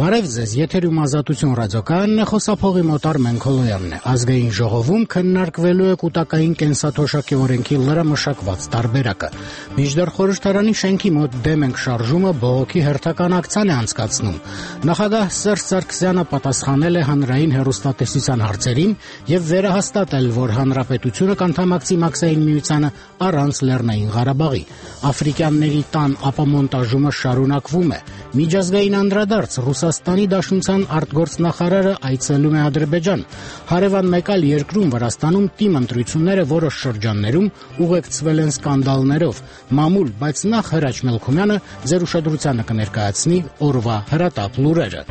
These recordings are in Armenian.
Բարև ձեզ, եթերում Ազատություն ռադիոկայանն է, խոսափողի մոտ Արմեն Քոլոյանն է։ Ազգային ժողովում քննարկվելու է կուտակային կենսաթոշակի օրենքի լրամշակված տարբերակը։ Մինչդեռ խորհրդարանի շենքի մոտ դեմ ենք շարժումը բողոքի հերթական ակցիան է անցկացնում։ Նախագահ Սերժ Սարգսյանը պատասխանել է հանրային հեռուստատեսության հարցերին եւ վերահաստատել, որ հանրապետությունը կանդամակցի Մաքսային միությանը առանց Լեռնային Ղարաբաղի։ Աֆրիկյանների տան ապամոնտաժումը շարունակվում է։ Միջազգային անդրադարձ Ռուսաստանի Դաշնության արտգործնախարարը այցելում է Ադրբեջան։ Հարևան մեկ այլ երկրում Վրաստանում թիմ ընտրությունները որոշ շրջաններում ուղեկցվել են սկանդալներով։ Մամուլ, բայց նախ Հրաչ Մելքումյանը ձեր ուշադրությանը կներկայացնի օրվա հրատապ լուրերը։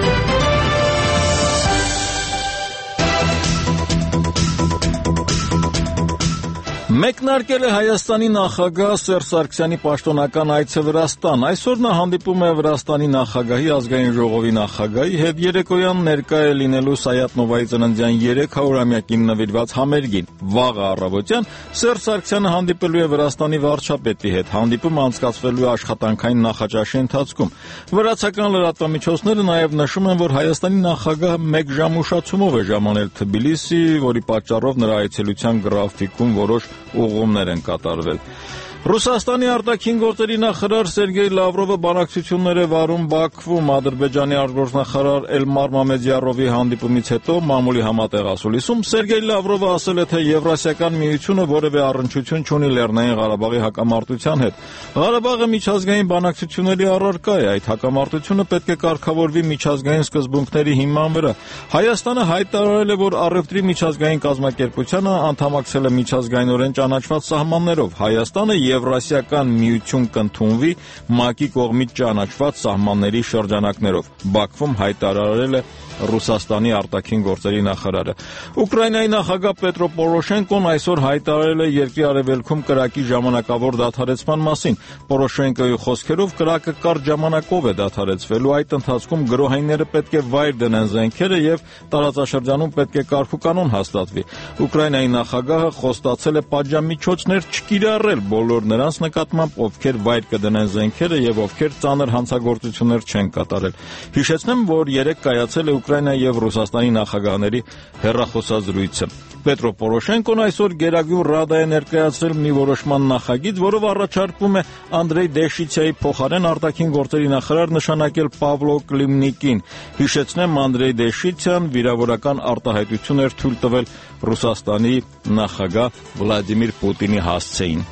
Մեկնարկել է Հայաստանի նախագահ Սերժ Սարգսյանի պաշտոնական այցը Վրաստան։ Այսօր նա հանդիպում է Վրաստանի նախագահի, ազգային ժողովի նախագահի հետ երեկոյան ներկա է լինելու Սայաթ-Նովայի ծննդյան 300-ամյակին նվիրված համերգին։ Վաղը առավոտյան Սերժ Սարգսյանը հանդիպելու է Վրաստանի վարչապետի հետ։ Հանդիպումը անցկացվելու է աշխատանքային նախաճաշի ընթացքում։ Վրացական լրատվամիջոցները նաև նշում են, որ Հայաստանի նախագահը 1 ժամ ուշացումով է ժամանել Թբիլիսի, որի պատճառով նրա այցելության գրաֆիկում որոշ ուղղումներ են կատարվել։ Ռուսաստանի արտաքին գործերի նախարար Սերգեյ Լավրովը բանակցություններ է վարում Բաքվում։ Ադրբեջանի արտգործնախարար Էլմար Մամեդյարովի հանդիպումից հետո մամուլի համատեղ ասուլիսում Սերգեյ Լավրովը ասել է, թե Եվրասիական միությունը որևէ առնչություն չունի Լեռնային Ղարաբաղի հակամարտության հետ։ Ղարաբաղը միջազգային բանակցությունների առարկա է, այդ հակամարտությունը պետք է կարգավորվի միջազգային սկզբունքների հիման վրա։ Հայաստանը հայտարարել է, որ առևտրի միջազգային կազմակերպությանը անդամակցել է միջազգայինորեն ճանաչված սահմաններով։ Հայաստանը Եվրասիական միություն կընդունվի ՄԱԿ-ի կողմից ճանաչված սահմանների շրջանակներով, Բաքվում հայտարարել է Ռուսաստանի արտաքին գործերի նախարարը։ Ուկրաինայի նախագահ Պետրո Պորոշենկոն այսօր հայտարարել է երկրի արևելքում կրակի ժամանակավոր դադարեցման մասին։ Պորոշենկոյի խոսքերով կրակը կարճ ժամանակով է դադարեցվելու, այդ ընթացքում գրոհայինները պետք է վայր դնեն զենքերը եւ տարածաշրջանում պետք է կարգուկանոն հաստատվի։ Ուկրաինայի նախագահը խոստացել է պատժամիջոցներ չկիրառել բոլոր նրանց նկատմամբ, ովքեր վայր կդնեն զենքերը եւ ովքեր ծանր հանցագործություններ չեն կատարել։ Հիշեցնեմ, որ երեկ կայացել է Ուկրաինայի եւ Ռուսաստանի նախագահների հեռախոսազրույցը։ Պետրո Պորոշենկոն այսօր Գերագույն Ռադա է ներկայացրել մի որոշման նախագիծ, որով առաջարկվում է Անդրեյ Դեշիցյայի փոխարեն արտաքին գործերի նախարար նշանակել Պավլո Կլիմնիկին։ Հիշեցնեմ, Անդրեյ Դեշիցյան վիրավորական արտահայտություն էր թույլ տվել Ռուսաստանի նախագահ Վլադիմիր Պուտինի հասցեին։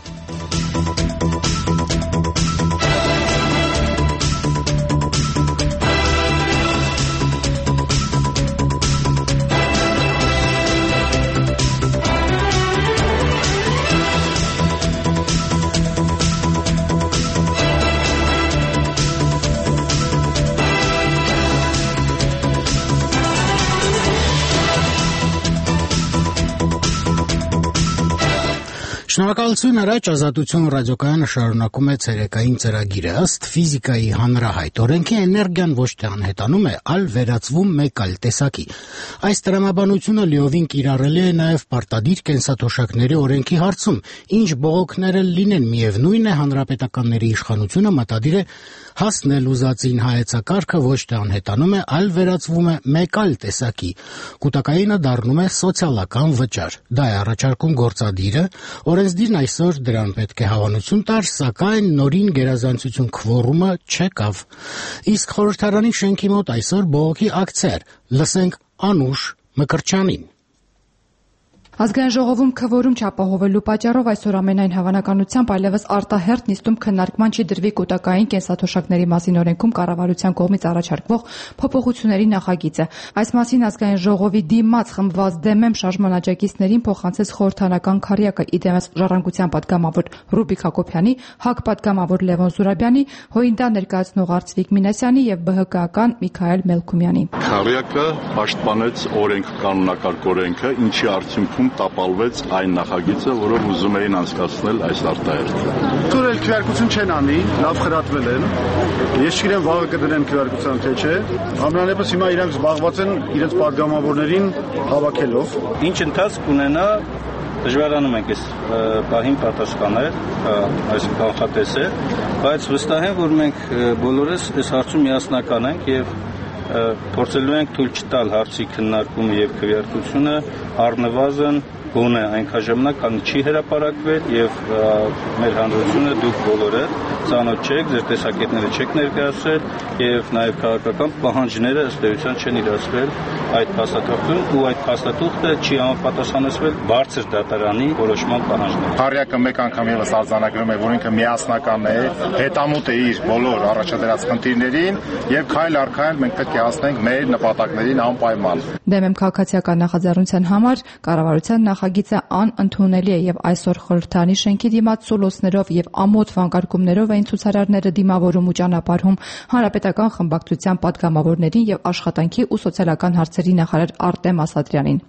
Շնորհակալություն առաջ Ազատություն ռադիոկայանը շարունակում է ցերեկային ծրագիրը ըստ ֆիզիկայի հանրահայտ օրենքի էներգիան ոչ թե անհետանում է, այլ վերածվում մեկ այլ տեսակի։ Այս տրամաբանությունը լիովին կիրառելի է նաև պարտադիր կենսաթոշակների օրենքի հարցում, ինչ բողոքներ լինեն, միևնույն է հանրապետականների իշխանությունը մտադիր է հասնել ուզածին, հայեցակարգը ոչ թե անհետանում է, այլ վերածվում է մեկ այլ տեսակի։ Կուտակայինը դառնում է սոցիալական վճար։ Դա է առաջարկում գործադիրը, Օրենսդիրն այսօր դրան պետք է հավանություն տար, սակայն նորին գերազանցություն քվորումը չեկավ։ Իսկ խորհրդարանի շենքի մոտ այսօր բողոքի ակցիա էր։ Լսենք Անուշ Մկրտչյանին։ Ազգային ժողովում քվորում չապահովելու պատճառով այսօր ամենայն հավանականությամբ այլևս արտահերթ նիստում քննարկման չի դրվի կուտակային կենսաթոշակների մասին օրենքում կառավարության կողմից առաջարկվող փոփոխությունների նախագիծը։ Այս մասին ազգային ժողովի դիմաց խմբված դեմեմ շարժման աջակիցներին փոխանցեց խորհրդարանական քարյակը, իդեմս Ժառանգության պատգամավոր Ռուբիկ Հակոբյանի, ՀԱԿ պատգամավոր Լևոն Զուրաբյանի, ՀՅԴ ներկայացնող Արծվիկ Մինասյանի եւ ԲՀԿ-ական Միքայել Մելքումյանի։ Քարյակը պաշտպանեց օրենք կանոնակարգ օրենքը, ինչի արդյունքում տապալվեց այն նախագիծը, որով ուզում էին անցկացնել այս արտահերթը։ Թուրել քվեարկություն չեն անի, լավ խրատվել են։ Ես չգիտեմ վաղը կդնեն քվեարկության թե չէ։ Ամենանեպս հիմա իրենք զբաղված են իրենց պատգամավորներին հավաքելով։ Ինչ ընթացք ունենա դժվարանում ենք այս պահին պատասխանել, այս կանխատեսել, բայց վստահ եմ, որ մենք բոլորս այս հարցում միասնական ենք եւ փորձելու ենք թույլ չտալ հարցի քննարկումը եւ քվեարկությունը առնվազն գոնե այնքան ժամանակ, քանի չի հրապարակվել եւ մեր հանրությունը դուք բոլորը ծանոթ չեք, ձեր տեսակետները չեք ներկայացրել եւ նաեւ քաղաքական պահանջները ըստ էության չեն իրացվել այդ փաստաթղթում ու այդ փաստաթուղթը չի համապատասխանեցվել բարձր դատարանի որոշման պահանջներին։ Քարյակը մեկ անգամ եւս արձանագրում է, որ ինքը միասնական է, հետամուտ է իր բոլոր առաջադրած խնդիրներին եւ քայլ առ քայլ մենք պետք է հասնենք մեր նպատակներին անպայման։ Դեմ եմ քաղաքացիական նախաձեռնության համար կառավարության նախագիծը անընդունելի է եւ այսօր խորհրդարանի շենքի դիմաց սոլոսներով եւ ամոթ վանկարկումներով էին ցուցարարները դիմավորում ու ճանապարհում հանրապետական խմբակցության պատգամավորներին եւ աշխատանքի ու սոցիալական հարցերի նախարար Արտեմ Ասատրյանին։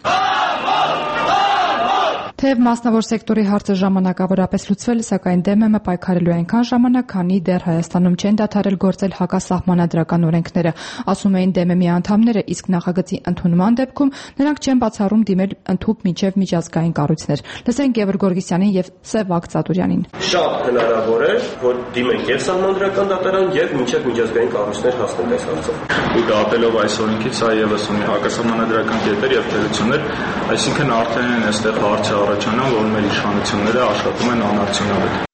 Թեև մասնավոր սեկտորի հարցը ժամանակավորապես լուծվել է, սակայն ԴՄՄ պայքարելու այնքան ժամանակ, քանի դեռ Հայաստանում չեն դադարել գործել հակասահմանադրական օրենքները, ասում էին ԴՄՄ-ի անդամները, իսկ նախագծի ընդունման դեպքում նրանք չեն բացառում դիմել ընդհուպ մինչև միջազգային կառույցներ։ Լսենք Գևորգ Գորգիսյանին եւ Սևակ Ծատուրյանին։ Շատ հնարավոր է, որ դիմենք եւ սահմանադրական դատարան եւ մինչև միջազգային կառույցներ հասնենք այս հարցով։ Ու դատելով այս օրենքից, սա եւս ունի հակասահմանադրական կետեր եւ թերություններ, այսինքն արդեն այստեղ հարցը առաջանալ, որ մեր իշխանությունները աշխատում են անարդյունավետ։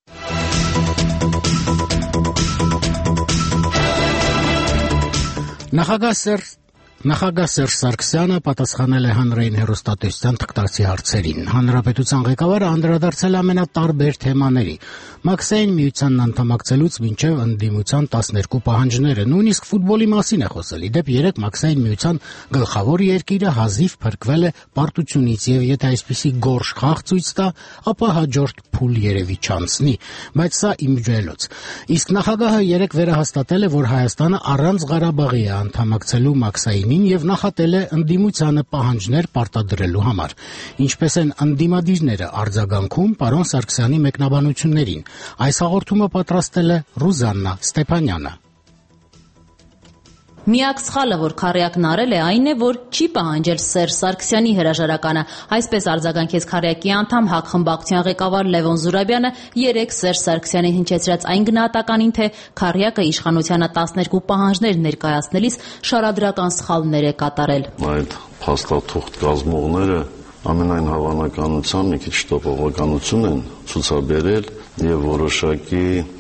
Նախագահ Սերժ Սարգսյանը պատասխանել է հանրային հեռուստատեսության թղթակցի հարցերին։ Հանրապետության ղեկավարը անդրադարձել ամենատարբեր թեմաների՝ Մաքսային միությանն անդամակցելուց մինչև ընդդիմության 12 պահանջները, նույնիսկ ֆուտբոլի մասին է խոսել։ Ի դեպ, երեկ Մաքսային միության գլխավոր երկիրը հազիվ փրկվել է պարտությունից, եւ եթե այսպիսի գորշ խաղ ցույց տա, ապա հաջորդ փուլ երևի չանցնի, բայց սա իմջելոց։ Իսկ նախագահը երեկ վերահաստատել է, որ Հայաստանը առանց Ղարաբաղի է անդամակցելու Մաքսային եւ նախատել է ընդդիմությանը պահանջներ պարտադրելու համար։ Ինչպես են ընդդիմադիրները արձագանքում պարոն Սարգսյանի մեկնաբանություններին։ Այս հաղորդումը պատրաստել է Ռուզաննա Ստեփանյանը։ Միակ սխալը, որ Քարյակն արել է, այն է, որ չի պահանջել Սերժ Սարգսյանի հրաժարականը։ Այսպես արձագանքեց Քարյակի անդամ ՀԱԿ խմբակցության ղեկավար Լևոն Զուրաբյանը երեկ Սերժ Սարգսյանի հնչեցրած այն գնահատականին, թե Քարյակը իշխանությանը 12 պահանջներ ներկայացնելիս շարադրական սխալներ է կատարել։ Այդ փաստաթուղթ կազմողները ամենայն հավանականությամբ մի քիչ տոպովականություն են ցուցաբերել եւ որոշակի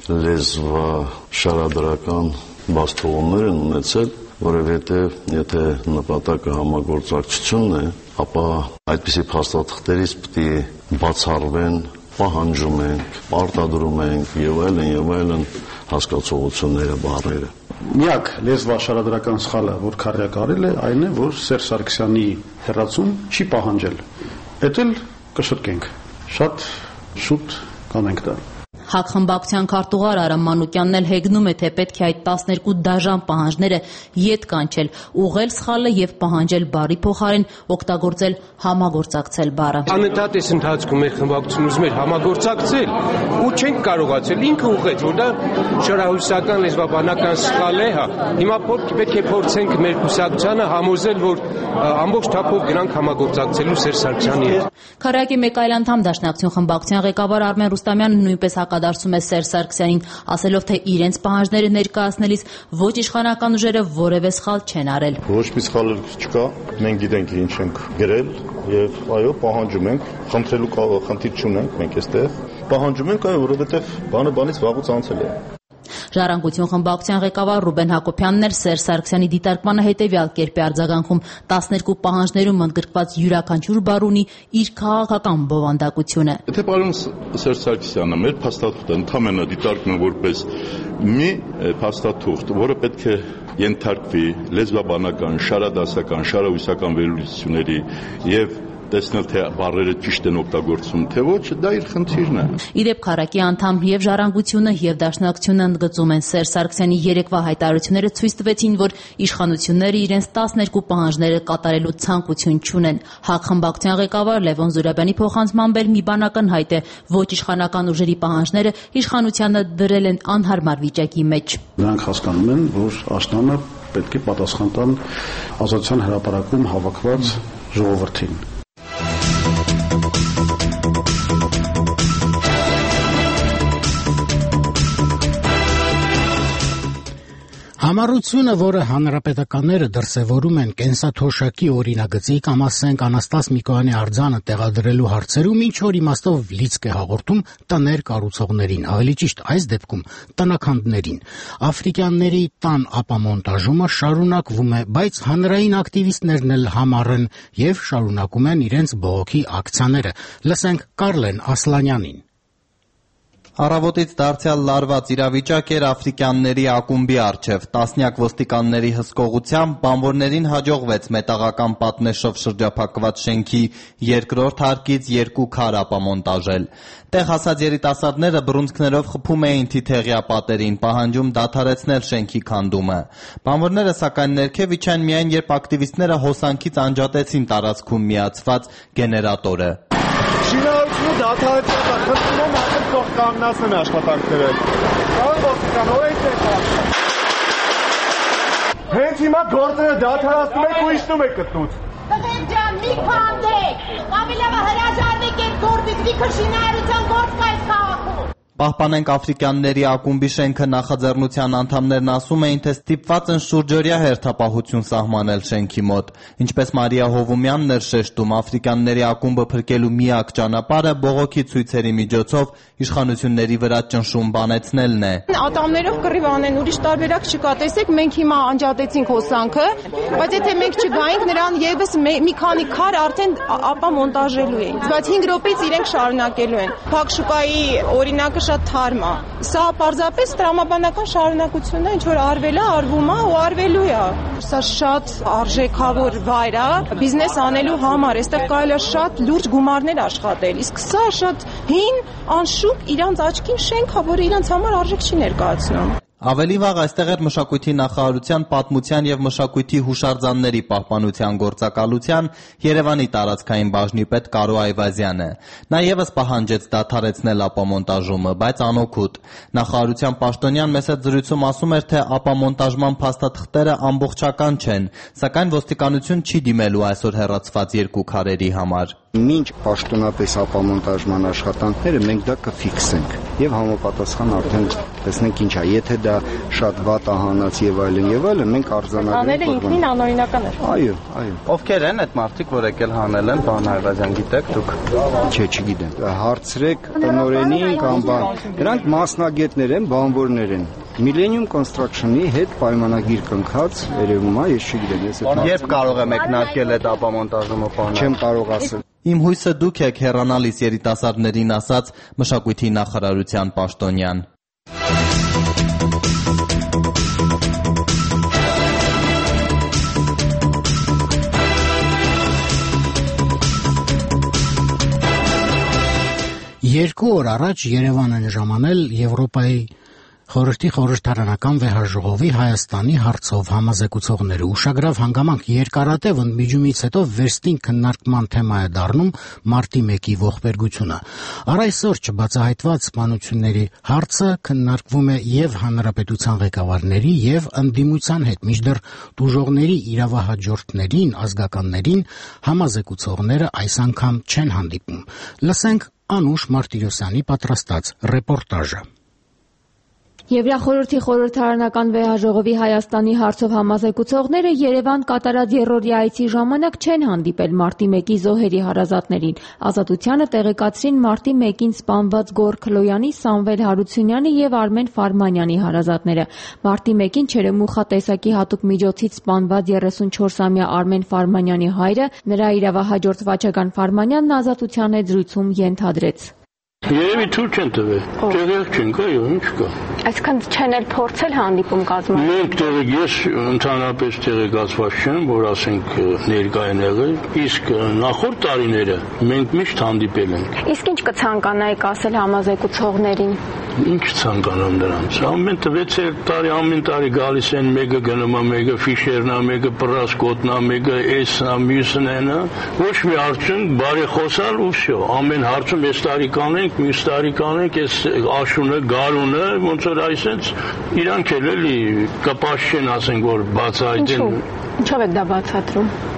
լեզվաշարադրական բաստողումներ են ունեցել, որովհետև եթե նպատակը համագործակցությունն է, ապա այդպիսի փաստաթղթերից պետք է բացառվեն, պահանջում ենք, պարտադրում ենք եւ այլն հասկացողությունները, բառերը։ Միակ լեզվաշարադրական սխալը, որ Քարյակը արել է, այն է, որ Սերժ Սարգսյանի հեռացում չի պահանջել։ Էդ էլ կշտկենք։ Շատ շուտ կանենք դա։ ՀԱԿ խմբակցության քարտուղար Արամ Մանուկյանն էլ հեգնում է, թե պետք է այդ 12 դաժան պահանջները ետ կանչել, ուղղել սխալը եւ պահանջել բառի փոխարեն օգտագործել համագործակցել բառը։ Անընդհատ այս ընթացքում մեր խմբակցությունն ուզում էր համագործակցել ու չենք կարողացել, ինքը ուղղեց, որ դա շարահույսական լեզվաբանական սխալ է, հա։ Հիմա պետք է փորձենք մեր կուսակցությանը համոզել, որ ամբողջ թափով գրանք համագործակցելու Սերժ Սարգսյանի հետ։ Քարյակի մեկ այլ անդամ Դաշնակցություն խմբակցության ղեկավար Արմեն Ռուստամյանը նույնպես հակադարձում է Սերժ Սարգսյանին, ասելով, թե իրենց պահանջները ներկայացնելիս ոչ իշխանական ուժերը որևէ սխալ չեն արել։ Ոչ մի սխալ չկա, մենք գիտենք ինչ ենք գրել եւ այո, պահանջում ենք, խնդրելու խնդիր չունենք մենք այստեղ։ Պահանջում ենք, այո, որովհետեւ բանից վաղուց անցել է։ Ժառանգություն խմբակցության ղեկավար Ռուբեն Հակոբյանն էլ Սերժ Սարգսյանի դիտարկմանը հետևյալ կերպ է արձագանքում. 12 պահանջներում ընդգրկված յուրաքանչյուր բառ ունի իր քաղաքական բովանդակությունը։ Եթե պարոն Սերժ Սարգսյանը մեր փաստաթուղթը ընդհանրապես դիտարկում է որպես մի փաստաթուղթ, որը պետք է ենթարկվի լեզվաբանական, շարադասական, շարահույսական վերլուծությունների եւ տեսնել թե բառերը ճիշտ են օգտագործում, թե ոչ, դա իր խնդիրն է։ Իդեպ Քարակի անդամ եւ Ժառանգությունը եւ Դաշնակցությունը ընդգծում են Սերժ Սարգսյանի երեկվա հայտարարությունները ցույց տվեցին, որ իշխանությունները իրենց 12 պահանջները կատարելու ցանկություն չունեն։ ՀԱԿ խմբակցության ղեկավար Լևոն Զուրաբյանի փոխանցմամբ էլ մի բան ակնհայտ է, ոչ իշխանական ուժերի պահանջները իշխանությանը դրել են անհարմար վիճակի մեջ։ Նրանք հասկանում են, որ աշնանը պետք է պատասխան տան Ազատության հրապարակում հավաքված ժողովրդին։ Համառությունը, որը հանրապետականները դրսևորում են կենսաթոշակի օրինագծի կամ ասենք Անաստաս Միկոյանի արձանը տեղադրելու հարցերում, ինչ որ իմաստով լիցք է հաղորդում տներ կառուցողներին, ավելի ճիշտ այս դեպքում տնաքանդներին։ Աֆրիկյանների տան ապամոնտաժումը շարունակվում է, բայց հանրային ակտիվիստներն էլ համառ են եւ շարունակում են իրենց բողոքի ակցիաները։ Լսենք Կարլեն Ասլանյանին։ Առավոտից դարձյալ լարված իրավիճակ էր աֆրիկյանների ակումբի առջև։ Տասնյակ ոստիկանների հսկողությամբ բանվորներին հաջողվեց մետաղական պատնեշով շրջափակված շենքի երկրորդ հարկից 2 քար ապամոնտաժել։ Տեղ հասած երիտասարդները բռունցքներով խփում էին թիթեղյա պատերին, պահանջում դադարեցնել շենքի քանդումը։ Բանվորները սակայն ներքև իջան միայն, երբ ակտիվիստները հոսանքից անջատեցին տարածքում միացված գեներատորը։ Շինարարությունը դադարեցրել, խնդրում եմ արդեն թող կանգնացնեն աշխատանքները։ Կարող ոստիկան, օրենք եք։ Հենց հիմա գործերը դադարեցնում եք ու իջնում եք գտնուց։ Տղեր ջան, մի քանդեք։ Կամիլավը հրաժարվեք այդ գործից, լիքը շինարարության գործ կա այս քաղաքում։ Պահպանենք աֆրիկյանների ակումբի շենքը նախաձեռնության անդամներն ասում էին, թե ստիպված են շուրջօրյա հերթապահություն սահմանել շենքի մոտ։ Ինչպես Մարիա Հովումյանն էր շեշտում, աֆրիկյանների ակումբը փրկելու միակ ճանապարհը բողոքի ցույցերի միջոցով իշխանությունների վրա ճնշում բանեցնելն է։ Ատամներով կռիվ անեն, ուրիշ տարբերակ չկա։ Տեսեք, մենք հիմա անջատեցինք հոսանքը, բայց եթե մենք չգայինք, նրան եւս մի քանի քար արդեն ապամոնտաժելու էին։ Բայց 5 րոպեից իրենք շարունակելու են։ Փակ շուկայի օրինակը շատ թարմ է։ Սա պարզապես տրամաբանական շարունակությունն է, ինչ որ արվել է, արվում է ու արվելու է։ Սա շատ արժեքավոր վայր է բիզնես անելու համար, այստեղ կարելի է շատ լուրջ գումարներ աշխատել։ Իսկ սա շատ հին, անշուք իրանց աչքին շենք է, որը իրանց համար արժեք չի ներկայացնում։ Ավելի վաղ այստեղ էր մշակույթի նախարարության պատմության եւ մշակույթի հուշարձանների պահպանության գործակալության Երևանի տարածքային բաժնի պետ Կարո Այվազյանը։ Նա եւս պահանջեց դադարեցնել ապամոնտաժումը, բայց անօգուտ։ Նախարարության պաշտոնյան մեծ զրույցում ասում էր, թե ապամոնտաժման փաստաթղթերը ամբողջական չեն, սակայն ոստիկանություն չի դիմելու այսօր հեռացված 2 քարերի համար։ Մինչ պաշտոնապես ապամոնտաժման աշխատանքները մենք դա կֆիքսենք եւ համապատասխան արդեն տեսնենք ինչ է, եթե դա շատ վատ հանած եւ այլն, մենք արձանագրենք։ Ինքնին անօրինական է։ Այո։ Ովքեր են այդ մարդիկ, որ եկել հանել են, պարոն Այվազյան, գիտեք դուք։ Չէ, չգիտեմ։ Հարցրեք տնօրենին կամ բան։ Դրանք մասնագետներ են, բանվորներ են։ Millennium Construction-ի հետ պայմանագիր կնքած երևում է, ես չգիտեմ, Երբ կարող է մեկնարկել այդ ապամոնտաժումը, պարոն։ Չեմ կարող ասել։ Իմ հույսը դուք եք, հեռանալիս երիտասարդներին ասաց մշակույթի նախարարության պաշտոնյան։ Երկու օր առաջ Երևան են ժամանել Եվրոպայի Խորհրդի խորհրդարանական վեհաժողովի Հայաստանի հարցով համազեկուցողները։ Ուշագրավ հանգամանք երկարատև ընդմիջումից հետո վերստին քննարկման թեմա է դառնում մարտի 1-ի ողբերգությունը։ Առ այսօր չբացահայտված սպանությունների հարցը քննարկվում է եւ հանրապետության ղեկավարների եւ ընդդիմության հետ, մինչդեռ տուժողների իրավահաջորդներին, ազգականներին համազեկուցողները այս անգամ չեն հանդիպում։ Լսենք Անուշ Մարտիրոսյանի պատրաստած ռեպորտաժը։ Եվրախորհրդի խորհրդարանական վեհաժողովի Հայաստանի հարցով համազեկուցողները Երևան կատարած երրորդյա այցի ժամանակ չեն հանդիպել մարտի 1-ի զոհերի հարազատներին։ Ազատությանը տեղեկացրին մարտի 1-ին սպանված Գոռ Քլոյանի, Սամվել Հարությունյանի եւ Արմեն Ֆարմանյանի հարազատները։ Մարտի 1-ին Չերեմուխա տեսակի հատուկ միջոցից սպանված 34-ամյա Արմեն Ֆարմանյանի հայրը, նրա իրավահաջորդ Վաչագան Ֆարմանյանն ազատության հետ զրույցում ենթադրեց. Երևի թույլ չեն տվել, տեղյակ չենք, այո, ինչ կա։ Այսինքն չեն էլ փորձել հանդիպում կազմել։ Մենք տեղյակ, ես ընդհանրապես տեղեկացված չեմ, որ ասենք ներկա են եղել, իսկ նախորդ տարիները մենք միշտ հանդիպել ենք։ Իսկ ինչ կցանկանայիք ասել համազեկուցողներին։ Ինչ ցանկանամ դրանց։ Ամեն 6 տարի, ամեն տարի գալիս են, մեկը գնում է, մեկը ֆիշերն է, մեկը պրասկոտն է, մեկը էսն է, մյուսն է, ոչ մի արդյունք, բարեխոսալ ու վсё։ Ամեն հարցում այս տարի կանենք, մյուս տարի կանենք, այս աշունը, գարունը, ոնց որ այսպես իրանք էլ էլի կպաշ չեն ասենք, որ բացահայտեն։ Ինչով եք դա բացատրում։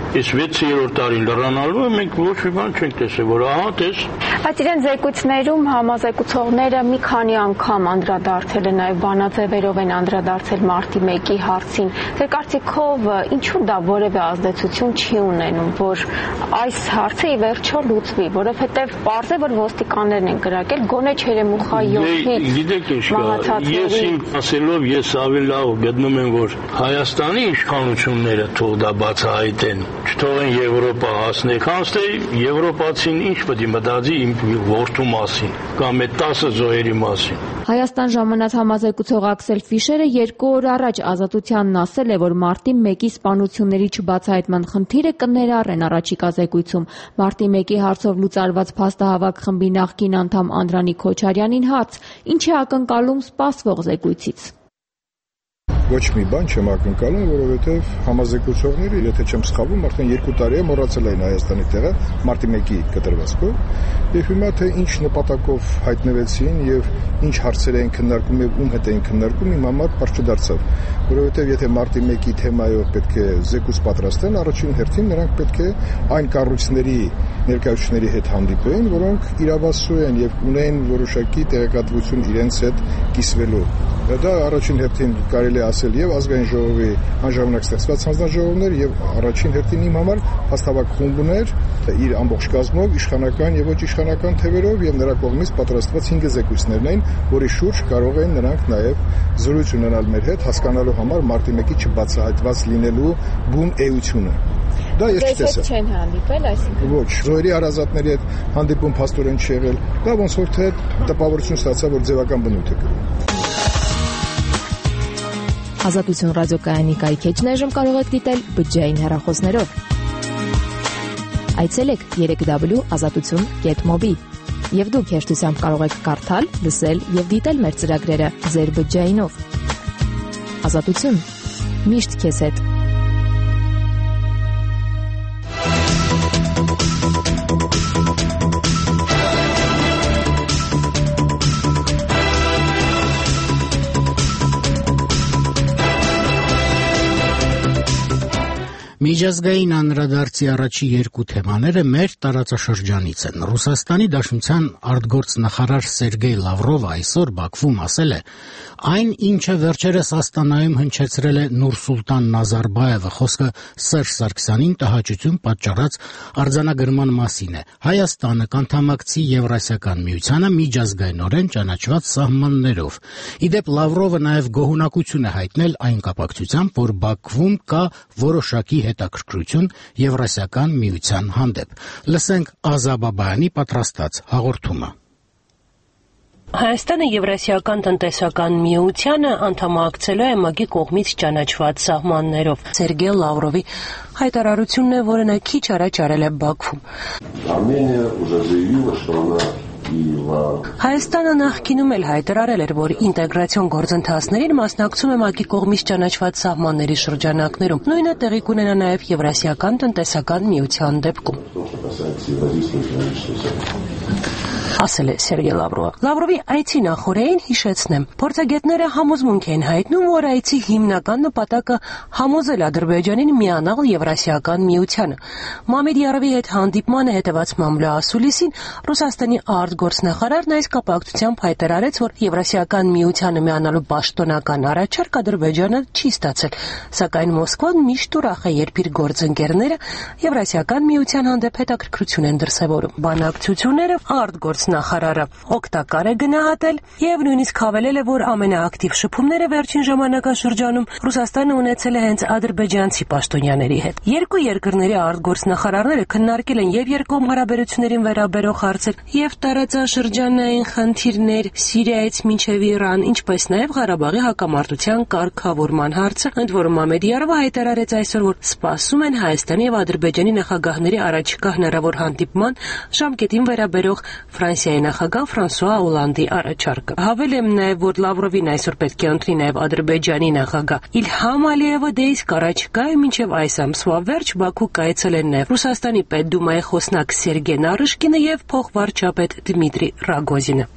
Այս 6-րդ տարին լրանալու է, մենք ոչ մի բան չենք տեսել, որ ահա տես։ Բայց իրեն զեկույցներում համազեկուցողները մի քանի անգամ անդրադարձել են, նաև բանաձևերով են անդրադարձել մարտի 1-ի հարցին։ Ձեր կարծիքով ինչու դա որևէ ազդեցություն չի ունենում, որ այս հարցը ի վերջո լուծվի, որովհետև պարզ է, որ ոստիկաններն են կրակել գոնե Չերեմուխա 7-ից։ Գիտեք ինչ կա, ես իմ ասելով ես ավելի լավ գտնում եմ, որ Հայաստանի իշխանությունները թող դա բացահայտեն, չթողեն Եվրոպա հասնել, քանց թե եվրոպացին ինչ պետք է մտածի իմ որդու մասին կամ այդ 10 զոհերի մասին։ Հայաստան ժամանած համազեկուցող Աքսել Ֆիշերը 2 օր առաջ Ազատությանն ասել է, որ մարտի 1-ի սպանությունների չբացահայտման խնդիրը կներառեն առաջիկա զեկույցում։ Մարտի 1-ի հարցով լուծարված փաստահավաք խմբի նախկին անդամ Անդրանիկ Քոչարյանին հարց. ինչ է ակնկալում սպասվող զեկույցից։ Ոչ մի բան չեմ ակնկալում, որովհետև համազեկուցողները, եթե չեմ սխալվում, արդեն 2 տարի է մոռացել են Հայաստանի տեղը մարտի 1-ի կտրվածքով, եւ հիմա թե ինչ նպատակով հայտնվեցին եւ ինչ հարցեր են քննարկում եւ ում հետ են քննարկում, իմ համար բարձր չդարձավ, որովհետև եթե մարտի 1-ի թեմայով պետք է զեկույց պատրաստեն, առաջին հերթին նրանք պետք է այն կառույցների ներկայացուցիչների հետ հանդիպեն, որոնք իրավասու են եւ ունեն որոշակի տեղեկատվություն իրենց հետ կիսվելու։ Դա առաջին հերթին կարելի է ասել եւ ազգային ժողովի անժամանակ ստեղծված հանձնաժողովներ եւ առաջին հերթին իմ համար հաստավակ խումբներ իր ամբողջ կազմով իշխանական եւ ոչ իշխանական թևերով եւ նրա կողմից պատրաստված 5 զեկույցներն էին, որի շուրջ կարող են նրանք նաեւ զրույց ունենալ մեր հետ հասկանալու համար մարտի 1-ի չբացահայտված լինելու բուն էությունը։ Դա ես չտեսա։ Դες չեն հանդիպել, այսինքն։ Ոչ, զոհերի հարազատների հետ հանդիպում փաստորեն չի եղել։ Դա ոնց որ թե տպավորություն ստացա, որ ձևական բնույթ է կրում։ Ազատություն ռադիոկայանի կայքեջն այժմ կարող եք դիտել բջջային հեռախոսներով։ Այցելեք www.azatutun.mobi եւ դուք հեշտությամբ կարող եք կարդալ, լսել եւ դիտել մեր ծրագրերը ձեր բջջայինով։ Ազատություն։ Միշտ քեզ հետ։ Միջազգային անդրադարձի առաջի 2 թեմաները մեր տարածաշրջանից են։ Ռուսաստանի Դաշնության արտգործնախարար Սերգեյ Լավրովը այսօր Բաքվում ասել է. այն, ինչը վերջերս Աստանայում հնչեցրել է Նուրսուլտան Նազարբաևը, խոսքը Սերժ Սարգսյանին տհաճություն պատճառած արձանագրման մասին է։ Հայաստանը կանդամակցի Եվրասիական միությանը միջազգայնորեն ճանաչված սահմաններով։ Իդեպ Լավրովը նաև գոհունակություն է հայտնել այն կապակցությամբ, որ Բաքվում կա որոշակի հետաքրքրություն Եվրասիական միության հանդեպ։ Լսենք Ազա Բաբայանի պատրաստած հաղորդումը։ Հայաստանը Եվրասիական տնտեսական միությանը անդամակցելու է ՄԱԳ-ի կողմից ճանաչված սահմաններով։ Սերգեյ Լավրովի հայտարարությունն է, որը նա քիչ առաջ արել է Բաքվում։ Հայաստանը նախկինում էլ հայտարարել էր, որ ինտեգրացիոն գործընթացներին մասնակցում է ՄԱԳ-ի կողմից ճանաչված սահմանների շրջանակներում։ Նույնը տեղի կունենա նաև Եվրասիական տնտեսական միության դեպքում։ Ասել է Սերգեյ Լավրովը։ Լավրովի այցի նախօրեին հիշեցնեմ, փորձագետները համոզմունք են հայտնում, որ այցի հիմնական նպատակը համոզել Ադրբեջանին միանալ Եվրասիական միությանը։ Մամեդյարովի հետ հանդիպմանը հետևած մամլոասուլիսին Ռուսաստանի արտգործնախարարն այս կապակցությամբ հայտարարեց, որ Եվրասիական միությանը միանալու պաշտոնական առաջարկ Ադրբեջանը չի ստացել, սակայն Մոսկվան միշտ ուրախ է, երբ իր գործընկերները Եվրասիական միության հանդեպ հետաքրքրություն են դրսևորում։ Բանակցությունները արտգործնախարարը օգտակար է գնահատել եւ նույնիսկ հավելել է, որ ամենաակտիվ շփումները վերջին ժամանակաշրջանում Ռուսաստանը ունեցել է հենց ադրբեջանցի պաշտոնյաների հետ։ Երկու երկրների արտգործնախարարները քննարկել են եւ երկկողմ հարաբերություններին վերաբերող հարցեր եւ տարածաշրջանային խնդիրներ Սիրիայից մինչեւ Իրան, ինչպես նաեւ Ղարաբաղի հակամարտության կարգավորման հարցը, ընդ որում Մամեդյարովը հայտարարեց այսօր, որ սպասում են Հայաստանի եւ Ադրբեջանի նախագահների առաջիկա հնարավոր հանդիպման ժամկետին վերաբերող Ֆրանսիայի նախագահ Ֆրանսուଆ Օլանդի առաջարկը։ Հավելեմ նաև, որ Լավրովին այսօր պետք է ընտրի նաև Ադրբեջանի նախագահ Իլհամ Ալիևը, դե իսկ առաջիկայում մինչև այս ամսվա վերջ Բաքու կայցելեն նաև Ռուսաստանի Պետդումայի խոսնակ Սերգեյ Նարիշկինը եւ փոխվարչապետ Դմիտրի Ռագոզինը։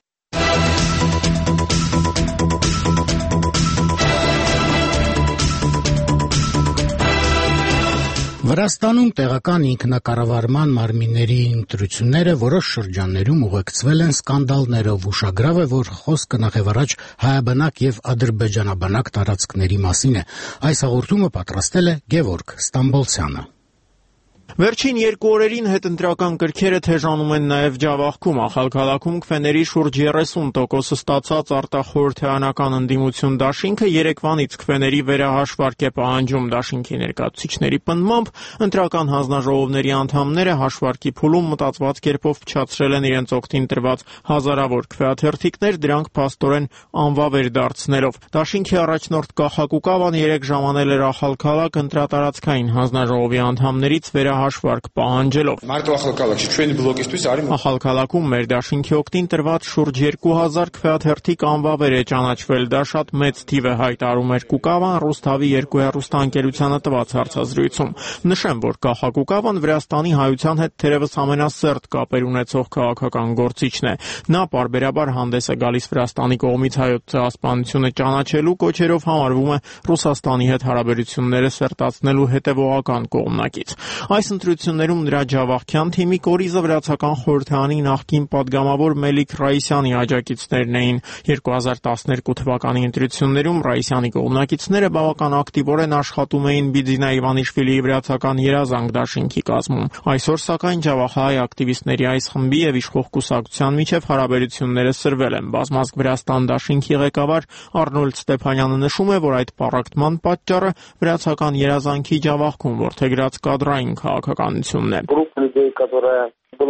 Վրաստանում տեղական ինքնակառավարման մարմինների ընտրությունները որոշ շրջաններում ուղեկցվել են սկանդալներով, ուշագրավ է, որ խոսքը նախևառաջ հայաբնակ եւ ադրբեջանաբնակ տարածքների մասին է։ Այս հաղորդումը պատրաստել է Գևորգ Ստամբոլցյանը։ Վերջին 2 օրերին հետընտրական կրքերը թեժանում են նաև Ջավախքում, Ախալքալաքում քվեների շուրջ 30% ստացած արտախորհրդարանական ընդդիմություն դաշինքը երեկվանից քվեների վերահաշվարկ է պահանջում դաշինքի ներկայացուցիչների պնդմամբ, ընտրական հանձնաժողովների անդամները հաշվարկի փուլում մտածված կերպով փչացրել են իրենց օգտին տրված հազարավոր քվեաթերթիկներ, դրանք փաստորեն անվավեր դարձնելով։ Դաշինքի առաջնորդ Կախակուկավան 3 ժամանել էր Ախալքալակ ընտրատարածքային հանձնաժողովի անդամներից հաշվարկ պահանջելով։ Ախալքալաքում մեր դաշինքի օգտին տրված շուրջ 2000 քվեաթերթիկ անվավեր է ճանաչվել, դա շատ մեծ թիվ է, հայտարարում էր Կուկավան Ռուսթավի 2 հեռուստաընկերությանը տված հարցազրույցում։ Նշեմ, որ Կախակուկավան Վրաստանի հայության հետ թերևս ամենասերտ կապեր ունեցող քաղաքական գործիչն է։ Նա պարբերաբար հանդես է գալիս Վրաստանի կողմից հայոց ցեղասպանությունը ճանաչելու կոչերով, համարվում է Ռուսաստանի հետ հարաբերությունները սերտացնելու հետևողական կողմնակից։ Այս ընտրություններում նրա ջավախյան թիմի կորիզը վրացական խորհրդարանի նախկին падգամավոր Մելիք Ռայիսյանի աջակիցներն էին։ 2012 թվականի ընտրություններում Ռայիսյանի կողմնակիցները բավական ակտիվորեն աշխատում էին Բիձինա Իվանիշվիլիի վրացական երազանք դաշինքի կազմում։ Այսօր սակայն ջավախահայ ակտիվիստների այս խմբի եւ իշխող կուսակցության միջև հարաբերությունները սրվել են։ Բազմազգ Վրաստան դաշինքի ղեկավար Արնոլդ Ստեփանյանը նշում է, որ այդ պառակտման պատճառը վրացական երազանքի ջավախքում որդեգրած կադրային քաղաքականությունն է։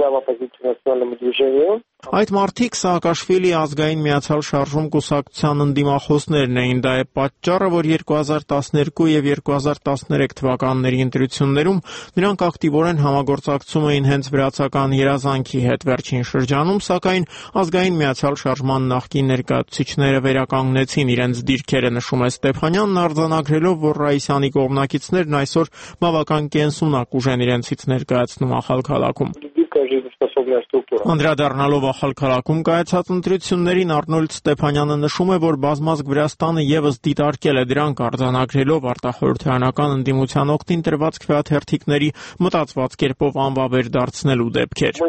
Այդ մարդիկ Սաակաշվիլի ազգային միացյալ շարժում կուսակցության ընդդիմախոսներն էին, դա է պատճառը, որ 2012 եւ 2013 թվականների ընտրություններում նրանք ակտիվորեն համագործակցում էին հենց վրացական երազանքի հետ։ Վերջին շրջանում, սակայն, ազգային միացյալ շարժման նախկին ներկայացուցիչները վերականգնեցին իրենց դիրքերը, նշում է Ստեփանյանն, արձանագրելով, որ Ռայիսյանի կողմնակիցներն այսօր բավական կենսունակ ուժ են իրենցից ներկայացնում Ախալքալաքում։ Անդրադառնալով Ախալքալաքում կայացած ընտրություններին Արնոլդ Ստեփանյանը նշում է, որ բազմազգ Վրաստանը եւս դիտարկել է դրանք, արձանագրելով արտախորհրդարանական ընդդիմության օգտին տրված քվեաթերթիկների մտածված կերպով անվավեր դարձնելու դեպքեր։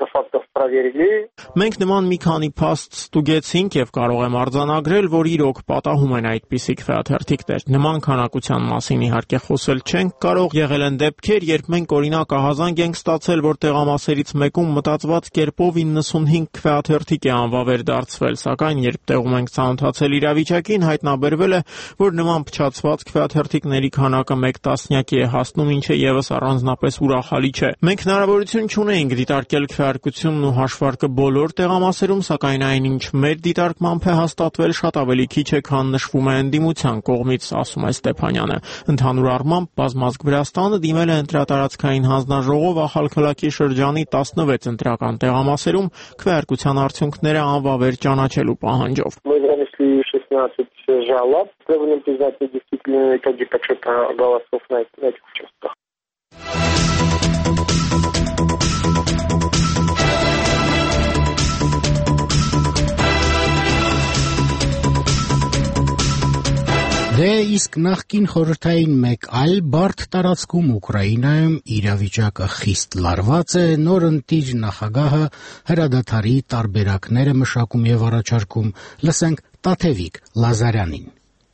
Մենք նման մի քանի փաստ ստուգեցինք եւ կարող եմ արձանագրել, որ իրոք պատահում են այդպիսի քվեաթերթիկներ։ Նման քանակության մասին իհարկե խոսել չենք կարող, եղել են դեպքեր, երբ մենք օրինակ ահազանգ ենք ստացել, որ տեղամասերից մեկում մտածված կերպով 95 քվեաթերթիկ է անվավեր դարձվել, սակայն երբ տեղում ենք ծանոթացել իրավիճակին, հայտնաբերվել է, որ նման փչացված քվեաթերթիկների քանակը 1/10 է հասնում, ինչը եւս առանձնապես ուրախալի չէ։ Մենք հնարավորություն չունեինք դիտարկել քվեարկությունն ու հաշվարկը բոլոր տեղամասերում, սակայն այնինչ մեր դիտարկմամբ է հաստատվել, շատ ավելի քիչ է, քան նշվում է ընդդիմության կողմից, ասում է Ստեփանյանը։ Ընդհանուր առմամբ բազմազգ Վրաստանը դիմել է ընտրատարածքային հանձնաժողով Ախալքալակի շրջանի 16 ընտրական տեղամասերում քվեարկության արդյունքները անվավեր ճանաչելու պահանջով։ Դե իսկ նախկին խորհրդային մեկ այլ բարդ տարածքում Ուկրաինայում իրավիճակը խիստ լարված է, նոր ընտիր նախագահը հրադադարի տարբերակներ է մշակում եւ առաջարկում, լսենք Տաթևիկ Լազարյանին։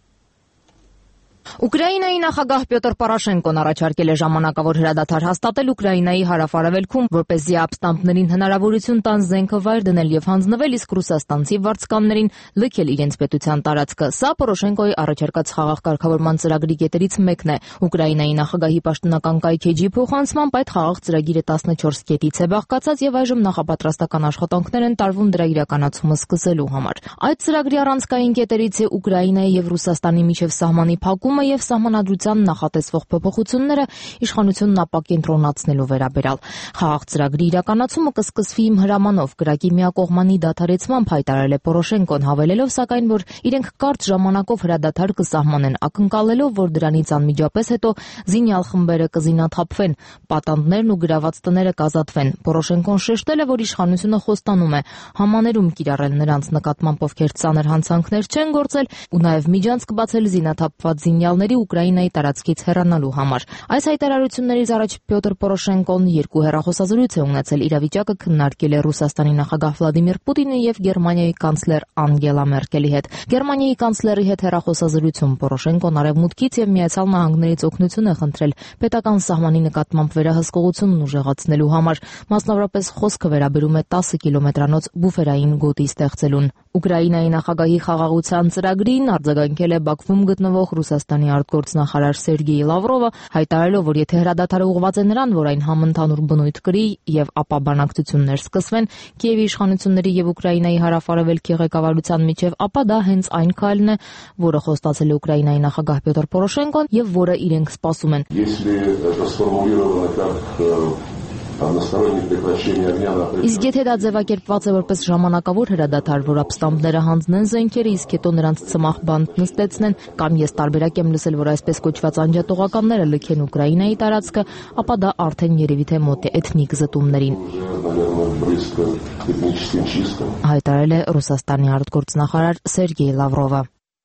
Ուկրաինայի նախագահ Պյոտր Պորոշենկոն առաջարկել է ժամանակավոր հրադադար հաստատել Ուկրաինայի հարավ-արևելքում, որպեսզի ապստամբներին հնարավորություն տան զենքը վայր դնել եւ հանձնվել, իսկ ռուսաստանցի վարձկաններին լքել իրենց պետության տարածքը։ Սա Պորոշենկոյի առաջարկած խաղաղ կարգավորման ծրագրի կետերից մեկն է։ Ուկրաինայի նախագահի պաշտոնական կայքեջի փոխանցմամբ այդ խաղաղ ծրագիրը 14 կետից է բաղկացած եւ այժմ նախապատրաստական աշխատանքներ են տարվում դրա իրականացումը սկսելու համար։ Այդ ծրագրի առանցքային կետերից է Ուկրաինայի եւ Ռուսաստանի միջև սահմանի փակումը եւ սահմանադրության նախատեսվող փոփոխությունները իշխանությունն ապակենտրոնացնելու վերաբերյալ։ Խաղաղ ծրագրի իրականացումը կսկսվի իմ հրամանով, կրակի միակողմանի դադարեցմամբ հայտարարել է Պորոշենկոն, հավելելով սակայն, որ իրենք կարճ ժամանակով հրադադար կսահմանեն, ակնկալելով, որ դրանից անմիջապես հետո զինյալ խմբերը կզինաթափվեն, պատանդներն ու գրաված տները կազատվեն։ Պորոշենկոն շեշտել է, որ իշխանությունը խոստանում է համաներում կիրառել նրանց նկատմամբ, ովքեր ծանր հանցանքներ չեն գործել, ու նաեւ միջանցք բացել զինաթափված զինյալ զինծառայողների Ուկրաինայի տարածքից հեռանալու համար։ Այս հայտարարություններից առաջ Պյոտր Պորոշենկոն 2 հեռախոսազրույց է ունեցել, իրավիճակը քննարկել է Ռուսաստանի նախագահ Վլադիմիր Պուտինի եւ Գերմանիայի կանցլեր Անգելա Մերկելի հետ։ Գերմանիայի կանցլերի հետ հեռախոսազրույցում Պորոշենկոն Արևմուտքից եւ Միացյալ Նահանգներից օգնություն է խնդրել պետական սահմանի նկատմամբ վերահսկողությունն ուժեղացնելու համար, մասնավորապես խոսքը վերաբերում է 10 կիլոմետրանոց բուֆերային գոտի ստեղծելուն։ Ուկրաինայի նախագահի խաղաղության ծրագրին արձագանքել է Բաքվում գտնվող Ռուսաստանի արտգործնախարար Սերգեյ Լավրովը, հայտարարելով, որ եթե հրադադարը ուղղված է նրան, որ այն համընդհանուր բնույթ կրի եւ ապա բանակցություններ սկսվեն Կիևի իշխանությունների եւ Ուկրաինայի հարավարևելքի ղեկավարության միջեւ, ապա դա հենց այն քայլն է, որը խոստացել է Ուկրաինայի նախագահ Պյոտր Պորոշենկոն եւ որը իրենք սպասում են։ Իսկ եթե դա ձևակերպված է որպես ժամանակավոր հրադադար, որ ապստամբները հանձնեն զենքերը, իսկ հետո նրանց ցմահ բանտ նստեցնեն, կամ ես տարբերակ եմ լսել, որ այսպես կոչված անջատողականները լքեն Ուկրաինայի տարածքը, ապա դա արդեն երևի թե մոտ է էթնիկ զտումներին։ Հայտարարել է Ռուսաստանի արտգործնախարար Սերգեյ Լավրովը։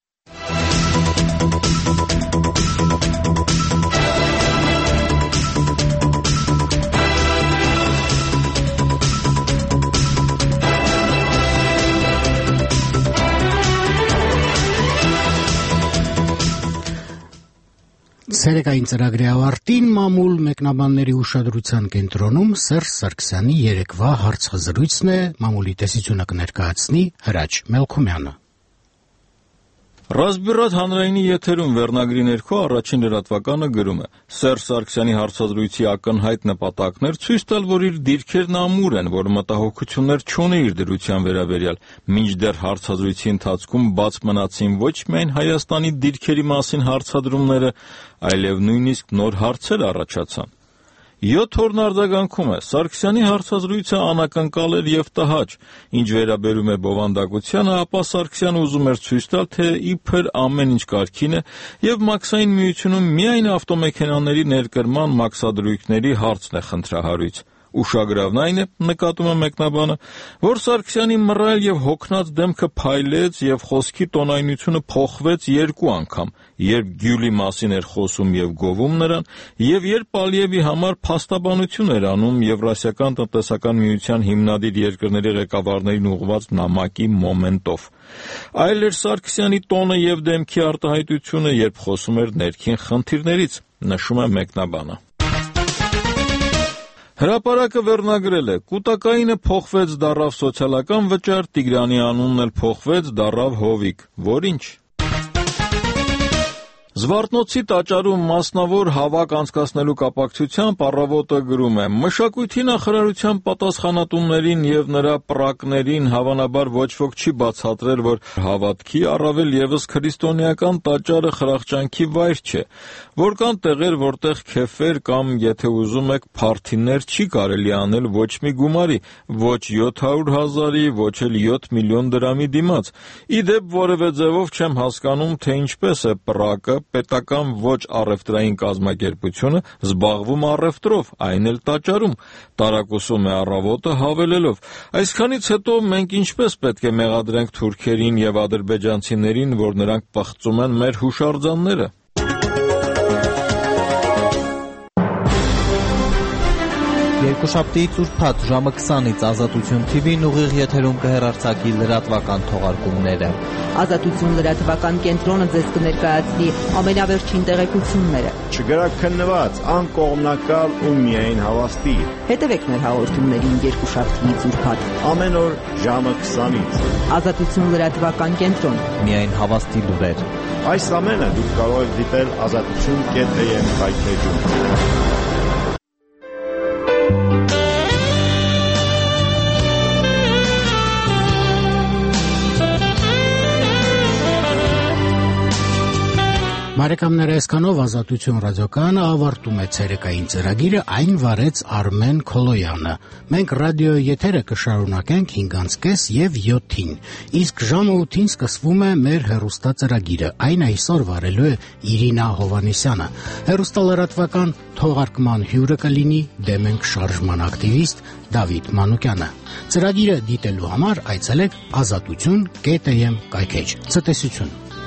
Ցերեկային ծրագրի ավարտին մամուլ մեկնաբանների ուշադրության կենտրոնում Սերժ Սարգսյանի երեկվա հարցազրույցն է, մամուլի տեսությունը կներկայացնի Հրաչ Մելքումյանը։ Ռասբիրատ հանրայինի եթերում վերնագրի ներքո առաջին լրատվականը գրում է. Սերժ Սարգսյանի հարցազրույցի ակնհայտ նպատակն էր ցույց տալ, որ իր դիրքերն ամուր են, որ մտահոգություններ չունի իր դրության վերաբերյալ, մինչդեռ հարցազրույցի ընթացքում բաց մնացին ոչ միայն Հայաստանի դիրքերի մասին հարցադրումները, այլև նույնիսկ նոր հարցեր առաջացան։ 7 օրն արձագանքում է. Սարգսյանի հարցազրույցը անակնկալ էր եւ տհաճ, ինչ վերաբերում է բովանդակությանը, ապա Սարգսյանը ուզում էր ցույց տալ, թե իբր ամեն ինչ կարգին է եւ մաքսային միությունում միայն ավտոմեքենաների ներկրման մաքսադրույքների հարցն է խնդրահարույց։ Ուշագրավն այն է, նկատում է մեկնաբանը, որ Սարգսյանի մռայլ եւ հոգնած դեմքը փայլեց եւ խոսքի տոնայնությունը փոխվեց 2 անգամ, երբ Գյուլի մասին էր խոսում եւ գովում նրան, եւ երբ Ալիևի համար փաստաբանություն էր անում Եվրասիական տնտեսական միության հիմնադիր երկրների ղեկավարներին ուղղված նամակի մոմենտով։ Այլ էր Սարգսյանի տոնը եւ դեմքի արտահայտությունը, երբ խոսում էր ներքին խնդիրներից, նշում է մեկնաբանը։ Հրապարակը վերնագրել է. Կուտակայինը փոխվեց դառավ սոցիալական վճար, Տիգրանի անունն էլ փոխվեց դառավ Հովիկ, որ ինչ։ Զվարթնոցի տաճարում մասնավոր հավաք անցկացնելու կապակցությամբ առավոտը գրում է. Մշակույթի նախարարության պատասխանատուներին եւ նրա պրակներին հավանաբար ոչ ոք չի բացատրել, որ հավատքի, առավել եւս քրիստոնեական տաճարը խրախճանքի վայր չէ, որ կան տեղեր, որտեղ քեֆեր կամ, եթե ուզում եք, փարթիներ չի կարելի անել ոչ մի գումարի, ոչ 700,000-ի, ոչ էլ 7 միլիոն դրամի դիմաց։ Իդեպ որևէ ձևով չեմ հասկանում, թե ինչպես է պրակը, պետական ոչ առևտրային կազմակերպությունը զբաղվում առևտրով, այն էլ տաճարում, տարակուսում է առավոտը հավելելով. Այսքանից հետո մենք ինչպես պետք է մեղադրենք թուրքերին եւ ադրբեջանցիներին, որ նրանք պղծում են մեր հուշարձանները։ Երկուշաբթիից ուրբաթ ժամը 20-ից Ազատություն TV-ն ուղիղ եթերում կհեռարձակի լրատվական թողարկումները։ Ազատություն լրատվական կենտրոնը ձեզ կներկայացնի ամենավերջին տեղեկությունները։ Չգրակ քննված, անկողմնակալ ու միայն հավաստի։ Հետևեք մեր հաղորդումներին երկուշաբթիից ուրբաթ։ Ամեն օր ժամը 20-ից։ Ազատություն լրատվական կենտրոն։ Միայն հավաստի լուրեր։ Այս ամենը դուք կարող եք դիտել azatutun.am հայտնեջում։ Բարեկամներ, այսքանով Ազատություն ռադիոկայանը ավարտում է ցերեկային ծրագիրը, այն վարեց Արմեն Քոլոյանը։ Մենք ռադիոյի եթերը կշարունակենք 5:30 եւ 7-ին, իսկ ժամը 8-ին սկսվում է մեր հեռուստածրագիրը, այն այսօր վարելու է Իրինա Հովանեսյանը։ Հեռուստալրատվական թողարկման հյուրը կլինի Դեմենք շարժման ակտիվիստ Դավիթ Մանուկյանը։ Ծրագիրը դիտելու համար այցելեք azatutun.am կայքեջ։ Ցտեսություն։